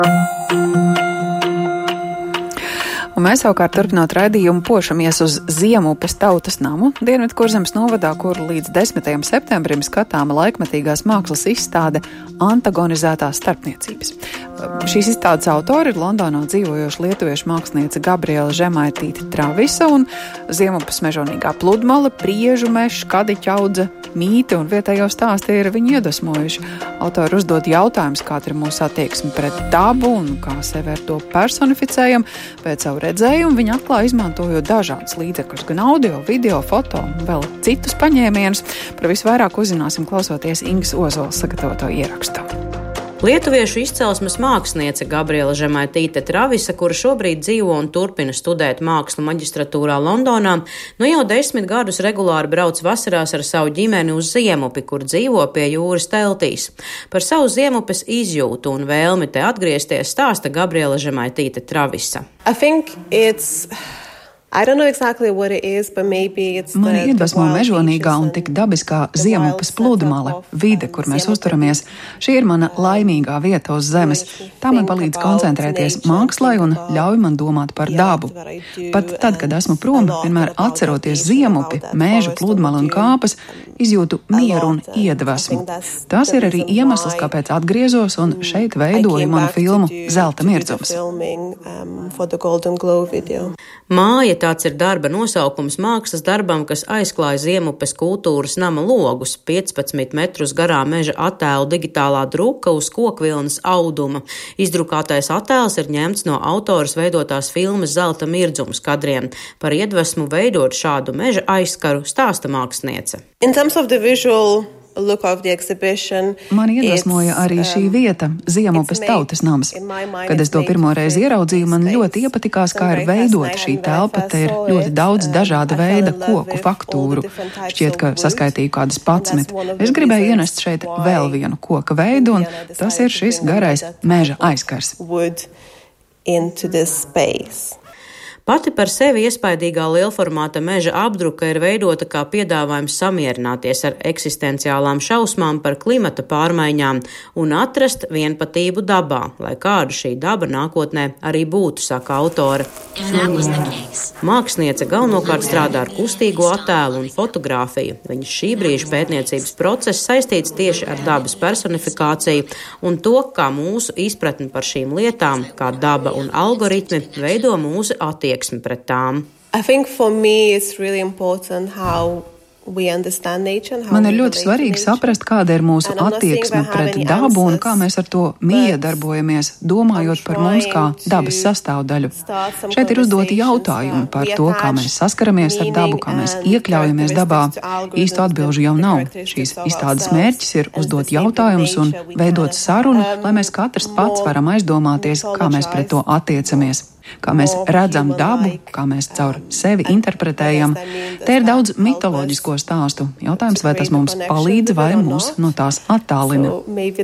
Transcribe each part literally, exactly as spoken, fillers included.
Un mēs savukārt turpinot raidījumu pošamies uz Ziemupes tautas namu Dienvidkurzemes novadā, kur līdz desmitajam septembrim skatāma laikmetīgās mākslas izstāde Antagonizētās starpniecības. Šīs izstādes autori ir Londonā dzīvojoša lietuviešu māksliniece Gabriela Žemaitīte Travisa un Ziemupes mežonīgā pludmale, priežu mežs, kadiķaudze, mīti un vietējo stāsti ir viņu iedvesmojuši. Autori uzdod jautājumus, kāda ir mūsu attieksme pret dabu un kā sevi ar to personificējam. Pēc savu redzējumu viņi atklāja izmantojot dažādus līdzekļus, gan audio, video, foto un vēl citus paņēmienus. Par visvairāk uzzināsim klausoties Ingas Ozolas sagatavoto ierakstu. Lietuviešu izcelsmes māksliniece Gabriela Žemaitīte Travisa, kura šobrīd dzīvo un turpina studēt mākslu maģistratūrā Londonā, nu jau desmit gadus regulāri brauc vasarās ar savu ģimeni uz Ziemupi, kur dzīvo pie jūras teltīs. Par savu Ziemupes izjūtu un vēlmi te atgriezties stāsta Gabriela Žemaitīte Travisa. I think it's... I don't know exactly what it is, but maybe it's the, Mani iedvesmo mežonīgā un tik dabiskā Ziemupes pludmale, vide, kur mēs uzturamies. Šī ir mana laimīgā vieta uz zemes. Tā man palīdz koncentrēties mākslā un ļauj man domāt par dabu. Pat tad, kad esmu prom, vienmēr atceroties Ziemupi, mēžu, pludmali un kāpas, izjūtu mieru un iedvesmu. Tas ir arī iemesls, kāpēc atgriezos un šeit veidoju manu filmu Zelta mirdzums. Māja tāds ir darba nosaukums mākslas darbam, kas aizklāja Ziemupes kultūras nama logus, piecpadsmit metrus garā meža attēlu digitālā druka uz kokvilnas auduma. Izdrukātais attēls ir ņemts no autoras veidotās filmas Zelta mirdzums kadriem. Par iedvesmu veidot šādu meža aizskaru stāsta māksliniece. In terms of the visual look of the exhibition, Mani iedvesmoja arī šī vieta, Ziemupes tautas nams. Kad es to pirmo reizi ieraudzīju, man ļoti iepatikās, kā ir veidota šī telpa. Te ir ļoti daudz dažāda veida koku faktūru. Šķiet, ka saskaitīju kādas padsmit. Es gribēju ienest šeit vēl vienu koka veidu, un tas ir šis garais meža aizskars. Pati par sevi iespaidīgā lielformāta meža apdruka ir veidota kā piedāvājums samierināties ar eksistenciālām šausmām par klimata pārmaiņām un atrast vienpatību dabā, lai kāda šī daba nākotnē arī būtu, saka autore. Māksliniece galvenokārt strādā ar kustīgo attēlu un fotogrāfiju. Viņas šī brīža pētniecības process saistīts tieši ar dabas personifikāciju un to, kā mūsu izpratni par šīm lietām, kā daba un algoritmi, veido mūsu attieksmi pret tām. I think for me it's really important how we understand nature and how Man ir ļoti svarīgi saprast, kāda ir mūsu attieksme pret dabu un kā mēs ar to miedarbojamies, domājot par mums kā dabas sastāvdaļu. Šeit ir uzdoti jautājumi par to, kā mēs saskaramies ar dabu, kā mēs iekļaujamies dabā. Īstu atbilžu jau nav. Šīs izstādes mērķis ir uzdot jautājumus un veidot sarunu, lai mēs katrs pats varam aizdomāties, kā mēs pret to attiecamies. Kā mēs redzam dabu, kā mēs caur sevi interpretējam. Te ir daudz mitoloģisko stāstu. Jautājums, vai tas mums palīdz vai mūs no tās attālina.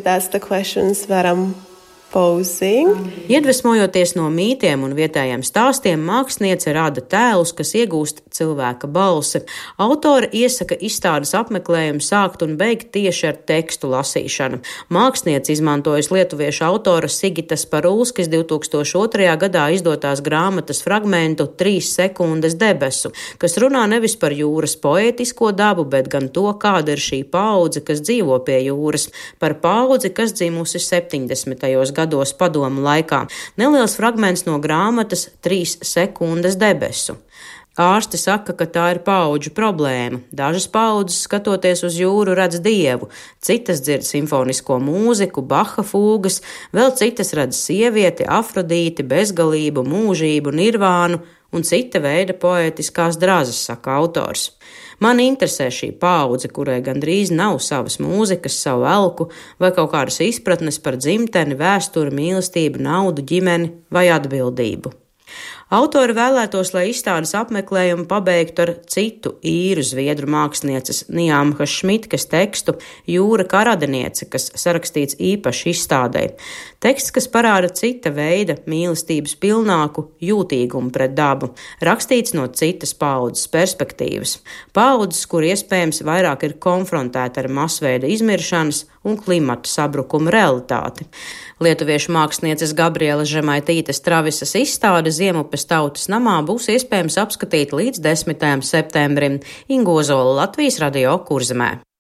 Iedvesmojoties no mītiem un vietējiem stāstiem, māksliniece rada tēlus, kas iegūst cilvēka balsi. Autore iesaka izstādes apmeklējumu sākt un beigt tieši ar tekstu lasīšanu. Māksliniece izmantojas lietuviešu autora Sigitas Parulskis divi tūkstoši otrajā gadā izdotās grāmatas fragmentu Trīs sekundes debesu, kas runā nevis par jūras poētisko dabu, bet gan to, kāda ir šī paudze, kas dzīvo pie jūras, par paudzi, kas dzimusi septiņdesmitajos gados padomu laikā. Neliels fragments no grāmatas Trīs sekundes debesu. Ārsti saka, ka tā ir paudžu problēma. Dažas paudzes, skatoties uz jūru, redz dievu, citas dzird simfonisko mūziku, Baha fūgas, vēl citas redz sievieti, Afrodīti, bezgalību, mūžību, nirvānu un cita veida poētiskās drazas, saka autors. Man interesē šī paudze, kurai gandrīz nav savas mūzikas, savu elku vai kaut kādas izpratnes par dzimteni, vēsturi, mīlestību, naudu, ģimeni vai atbildību. Autori vēlētos, lai izstādes apmeklējumu pabeigtu ar citu īru zviedru mākslinieces Nijāmhas Šmitkas tekstu Jūra kā radiniece, kas sarakstīts īpaši izstādei. Teksts, kas parāda cita veida mīlestības pilnāku jūtīgumu pret dabu, rakstīts no citas paaudzes perspektīvas. Paaudzes, kur iespējams vairāk ir konfrontēta ar masveida izmiršanas un klimata sabrukuma realitāti. Lietuviešu mākslinieces Gabrielas Žemaitītes Travisas izstāde Ziemupes tautas namā būs iespējams apskatīt līdz desmitajam septembrim. Inga Ozola, Latvijas radio Kurzemē.